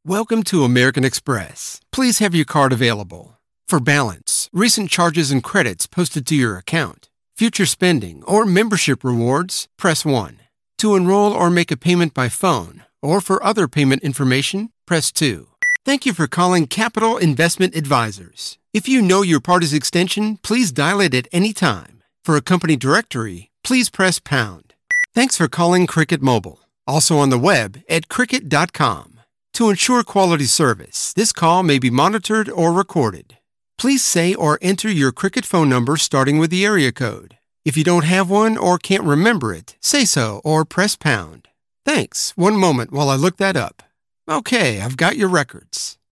Welcome to American Express. Please have your card available. For balance, recent charges and credits posted to your account, future spending, or membership rewards, press 1. To enroll or make a payment by phone, or for other payment information, press 2. Thank you for calling Capital Investment Advisors. If you know your party's extension, please dial it at any time. For a company directory, please press pound. Thanks for calling Cricket Mobile. Also on the web at cricket.com. To ensure quality service, this call may be monitored or recorded. Please say or enter your Cricket phone number starting with the area code. If you don't have one or can't remember it, say so or press pound. Thanks. One moment while I look that up. Okay, I've got your records.